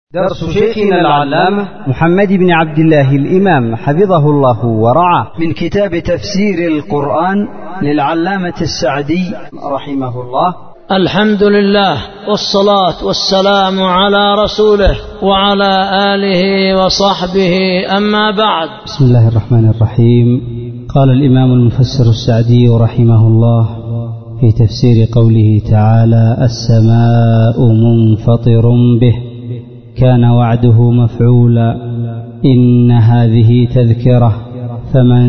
درس شيخنا العلامة محمد بن عبد الله الإمام حفظه الله ورعاه من كتاب تفسير القرآن للعلامة السعدي رحمه الله. الحمد لله والصلاة والسلام على رسوله وعلى آله وصحبه، أما بعد. بسم الله الرحمن الرحيم. قال الإمام المفسر السعدي رحمه الله في تفسير قوله تعالى: السماء منفطر به كان وعده مفعولا، إن هذه تذكرة فمن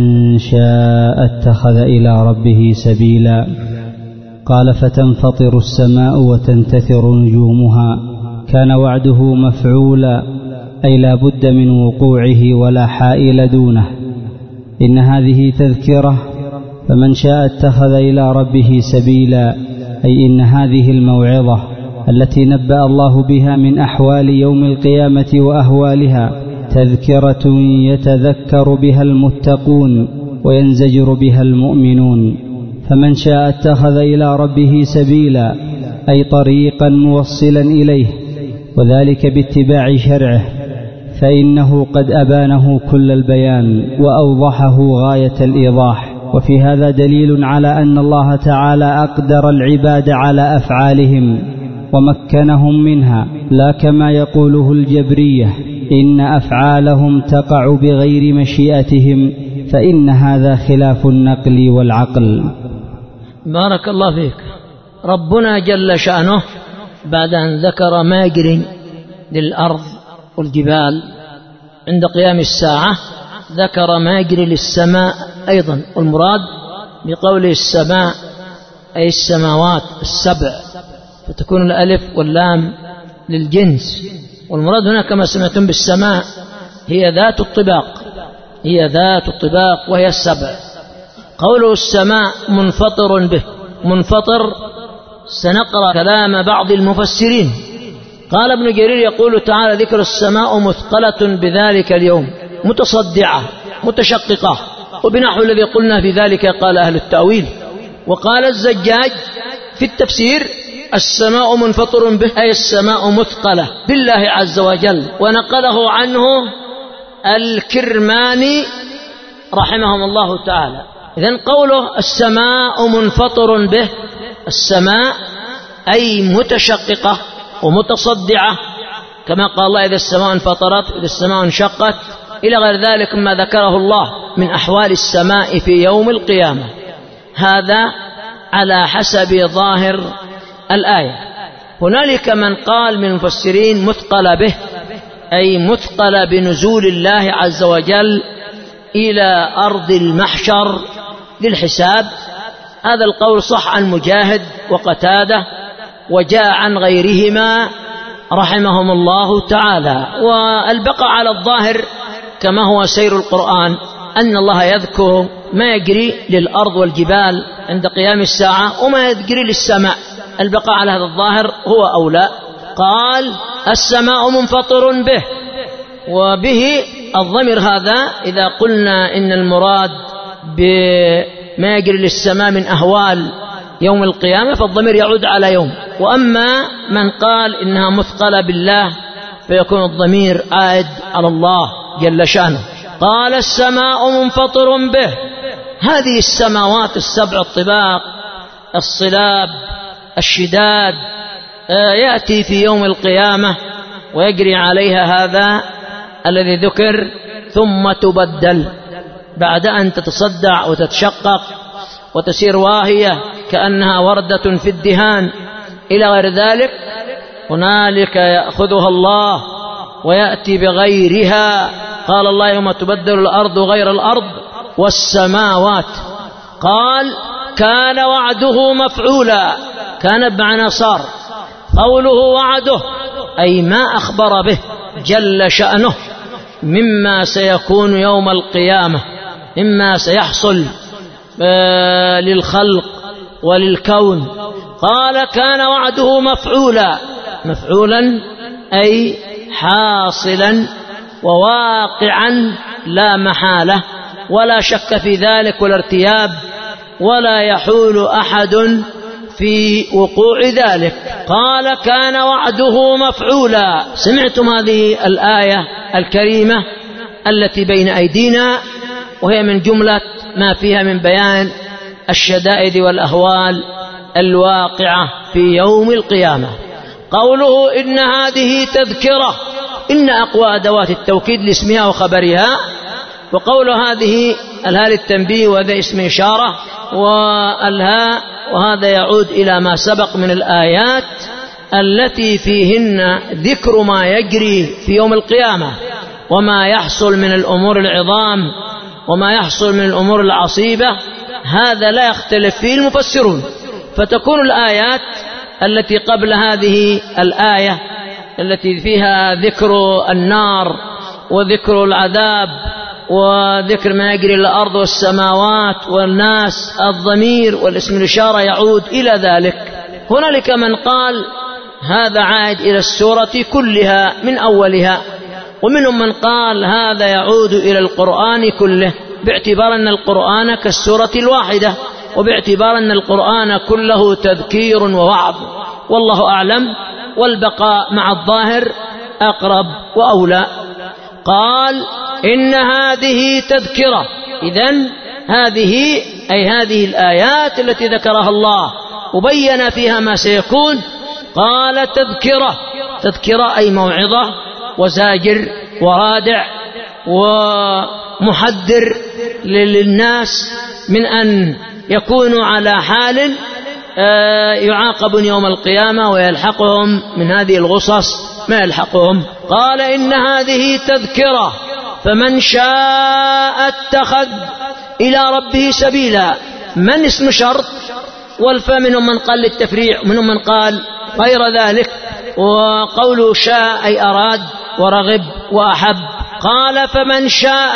شاء اتخذ إلى ربه سبيلا. قال: فتنفطر السماء وتنتثر نجومها، كان وعده مفعولا، أي لا بد من وقوعه ولا حائل دونه. إن هذه تذكرة فمن شاء اتخذ إلى ربه سبيلا، أي إن هذه الموعظة التي نبأ الله بها من أحوال يوم القيامة وأهوالها تذكرة يتذكر بها المتقون وينزجر بها المؤمنون. فمن شاء اتخذ إلى ربه سبيلا، أي طريقا موصلا إليه، وذلك باتباع شرعه، فإنه قد أبانه كل البيان وأوضحه غاية الإيضاح. وفي هذا دليل على أن الله تعالى أقدر العباد على أفعالهم ومكنهم منها، لا كما يقوله الجبرية إن أفعالهم تقع بغير مشيئتهم، فإن هذا خلاف النقل والعقل. بارك الله فيك. ربنا جل شأنه بعد أن ذكر ما يجري للأرض والجبال عند قيام الساعة ذكر ما يجري للسماء أيضا، والمراد بقول السماء أي السماوات السبع، فتكون الألف واللام للجنس، والمراد هنا كما سمعتم بالسماء هي ذات الطباق، هي ذات الطباق وهي السبع. قوله السماء منفطر به، منفطر سنقرأ كلام بعض المفسرين. قال ابن جرير يقول تعالى: ذكر السماء مثقلة بذلك اليوم، متصدعة متشققة، وبنحو الذي قلنا في ذلك قال أهل التأويل. وقال الزجاج في التفسير: السماء منفطر به، أي السماء مثقلة بالله عز وجل، ونقله عنه الكرماني رحمهم الله تعالى. إذن قوله السماء منفطر به، السماء أي متشققة ومتصدعة، كما قال الله: إذا السماء انفطرت، إذا السماء انشقت، إلى غير ذلك ما ذكره الله من أحوال السماء في يوم القيامة. هذا على حسب ظاهر الآية. هنالك من قال من المفسرين مثقل به، أي مثقل بنزول الله عز وجل إلى أرض المحشر للحساب. هذا القول صح عن مجاهد وقتادة، وجاء عن غيرهما رحمهم الله تعالى. والبقاء على الظاهر كما هو سير القرآن أن الله يذكر ما يجري للأرض والجبال عند قيام الساعة وما يجري للسماء. البقاء على هذا الظاهر هو أولى. قال: السماء منفطر به، وبه الضمير هذا إذا قلنا إن المراد بما يجري للسماء من أهوال يوم القيامة فالضمير يعود على يوم. وأما من قال إنها مثقلة بالله فيكون الضمير عائد على الله جل شأنه. قال: السماء منفطر به، هذه السماوات السبع الطباق الصلاب الشداد يأتي في يوم القيامة ويجري عليها هذا الذي ذكر، ثم تبدل بعد أن تتصدع وتتشقق وتسير واهية كأنها وردة في الدهان إلى غير ذلك. هنالك يأخذها الله ويأتي بغيرها. قال الله: يوم تبدل الأرض غير الأرض والسماوات. قال: كان وعده مفعولا، كان بمعنى صار. قوله وعده أي ما أخبر به جل شأنه مما سيكون يوم القيامة، مما سيحصل للخلق وللكون. قال: كان وعده مفعولا، مفعولا أي حاصلا وواقعا لا محالة، ولا شك في ذلك ولا ارتياب، ولا يحول أحد في وقوع ذلك. قال كان وعده مفعولا. سمعتم هذه الآية الكريمة التي بين أيدينا، وهي من جملة ما فيها من بيان الشدائد والأهوال الواقعة في يوم القيامة. قوله إن هذه تذكرة، إن أقوى أدوات التوكيد لاسمها وخبرها، وقول هذه الهاء للتنبيه وهذا اسم إشارة، والهاء وهذا يعود إلى ما سبق من الآيات التي فيهن ذكر ما يجري في يوم القيامة وما يحصل من الأمور العظام وما يحصل من الأمور العصيبة. هذا لا يختلف فيه المفسرون، فتكون الآيات التي قبل هذه الآية التي فيها ذكر النار وذكر العذاب وذكر ما يجري الأرض والسماوات والناس، الضمير والاسم الإشارة يعود إلى ذلك. هنالك من قال هذا عائد إلى السورة كلها من أولها، ومنهم من قال هذا يعود إلى القرآن كله، باعتبار أن القرآن كالسورة الواحدة، وباعتبار أن القرآن كله تذكير ووعظ، والله أعلم، والبقاء مع الظاهر أقرب وأولى. قال إن هذه تذكرة، إذن هذه أي هذه الآيات التي ذكرها الله وبين فيها ما سيكون. قال تذكرة، تذكرة أي موعظة وزاجر ورادع ومحذر للناس من أن يكونوا على حال يعاقبون يوم القيامة ويلحقهم من هذه الغصص ما يلحقهم. قال إن هذه تذكرة فمن شاء اتخذ إلى ربه سبيلا. من اسم شرط، والفا منهم من قال للتفريع ومنهم من قال غير ذلك، وقوله شاء أي أراد ورغب وأحب. قال فمن شاء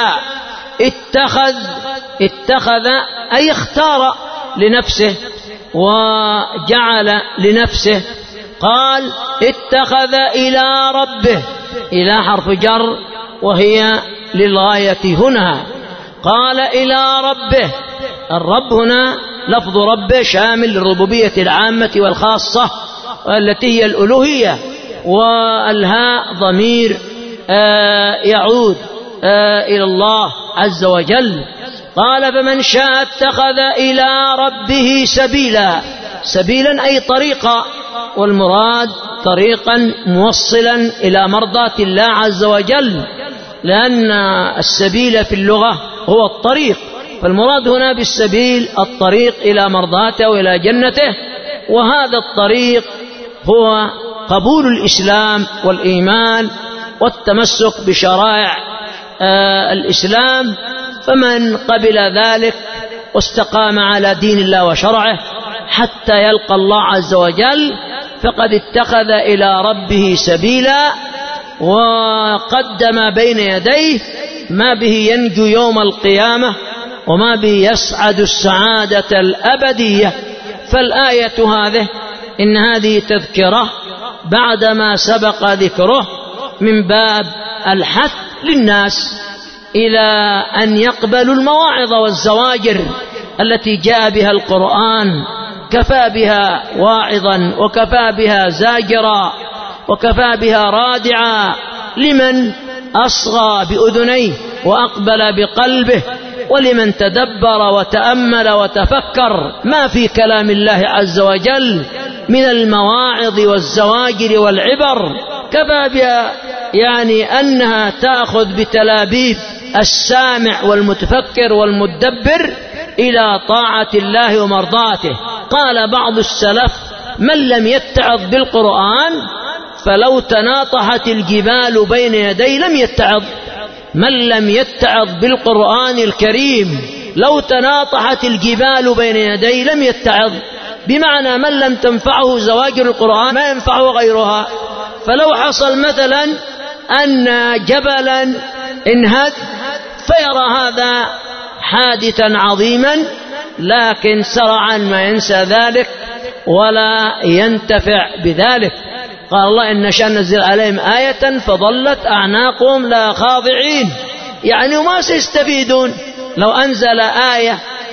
اتخذ أي اختار لنفسه وجعل لنفسه. قال اتخذ إلى ربه، إلى حرف جر وهي للغاية هنا. قال إلى ربه، الرب هنا لفظ ربه شامل للربوبية العامة والخاصة التي هي الألوهية، والهاء ضمير يعود إلى الله عز وجل. قال فمن شاء اتخذ إلى ربه سبيلا. سبيلا أي طريقا، والمراد طريقا موصلا إلى مرضاة الله عز وجل، لأن السبيل في اللغة هو الطريق، فالمراد هنا بالسبيل الطريق إلى مرضاته وإلى جنته، وهذا الطريق هو قبول الإسلام والإيمان والتمسك بشرائع الإسلام. فمن قبل ذلك واستقام على دين الله وشرعه حتى يلقى الله عز وجل فقد اتخذ إلى ربه سبيلا، وقدم بين يديه ما به ينجو يوم القيامة وما به يسعد السعادة الأبدية. فالآية هذه إن هذه تذكرة بعدما سبق ذكره من باب الحث للناس إلى أن يقبلوا المواعظ والزواجر التي جاء بها القرآن. كفى بها واعظا وكفى بها زاجرا وكفى بها رادعا لمن أصغى بأذنيه وأقبل بقلبه، ولمن تدبر وتأمل وتفكر ما في كلام الله عز وجل من المواعظ والزواجر والعبر. كفى بها يعني أنها تأخذ بتلابيب السامع والمتفكر والمدبر إلى طاعة الله ومرضاته. قال بعض السلف من لم يتعظ بالقرآن فلو تناطحت الجبال بين يدي لم يتعظ. من لم يتعظ بالقرآن الكريم لو تناطحت الجبال بين يدي لم يتعظ، بمعنى من لم تنفعه زواجر القرآن ما ينفعه غيرها. فلو حصل مثلا أن جبلا انهد فيرى هذا حادثا عظيما، لكن سرعا ما ينسى ذلك ولا ينتفع بذلك. قال الله إن نشأ ننزل عليهم آية فظلت أعناقهم لا خاضعين، يعني ما سيستفيدون. لو أنزل آية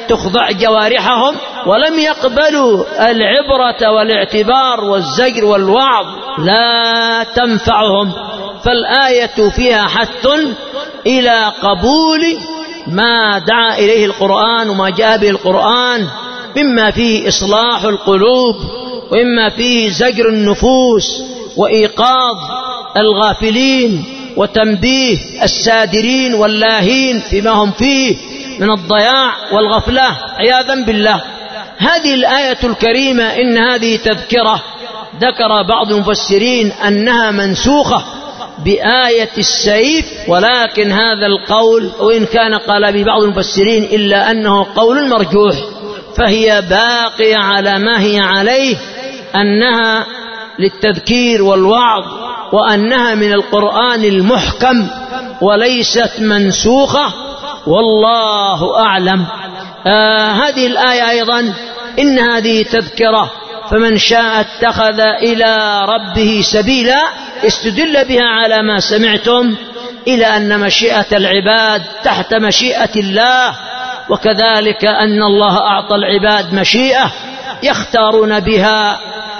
تخضع جوارحهم، ولم يقبلوا العبرة والاعتبار والزجر والوعظ لا تنفعهم. فالآية فيها حث إلى قبول ما دعا إليه القرآن وما جاء به القرآن، مما فيه إصلاح القلوب، وإما فيه زجر النفوس وإيقاظ الغافلين وتنبيه السادرين واللاهين فيما هم فيه من الضياع والغفلة عياذا بالله. هذه الآية الكريمة إن هذه تذكرة، ذكر بعض المفسرين أنها منسوخة بآية السيف، ولكن هذا القول وإن كان قال ببعض المفسرين إلا أنه قول مرجوح، فهي باقية على ما هي عليه، أنها للتذكير والوعظ، وأنها من القرآن المحكم وليست منسوخة، والله أعلم. هذه الآية أيضا إن هذه تذكرة فمن شاء اتخذ إلى ربه سبيلا، استدل بها على ما سمعتم إلى أن مشيئة العباد تحت مشيئة الله، وكذلك أن الله أعطى العباد مشيئة يختارون بها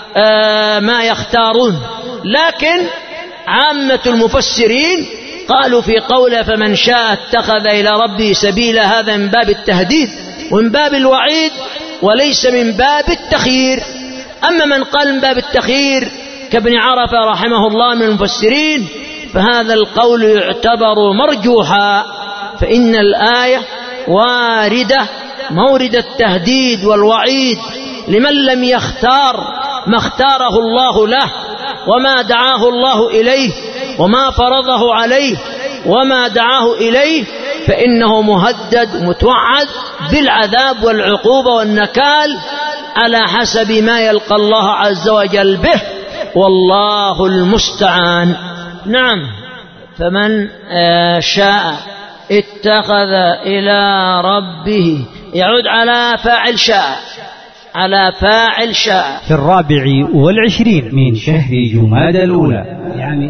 ما يختارون. لكن عامة المفسرين قالوا في قوله فمن شاء اتخذ إلى ربه سبيلا، هذا من باب التهديد ومن باب الوعيد وليس من باب التخيير. أما من قال من باب التخيير كابن عرفة رحمه الله من المفسرين، فهذا القول يعتبر مرجوحا، فإن الآية واردة مورد التهديد والوعيد لمن لم يختار ما اختاره الله له، وما دعاه الله إليه، وما فرضه عليه، وما دعاه إليه، فإنه مهدد متوعد بالعذاب والعقوبة والنكال على حسب ما يلقى الله عز وجل به، والله المستعان. نعم. فمن شاء اتخذ إلى ربه، يعود على فاعل شاء، على فاعل شاء. في 24 من شهر جمادى الأولى عام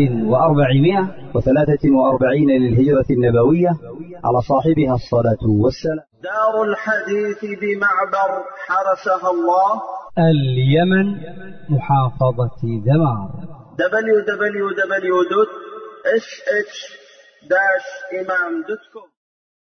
1443 للهجرة النبوية، على صاحبها الصلاة والسلام. دار الحديث بمعبر حرسها الله، اليمن، محافظة دمار. www.sh-imam.com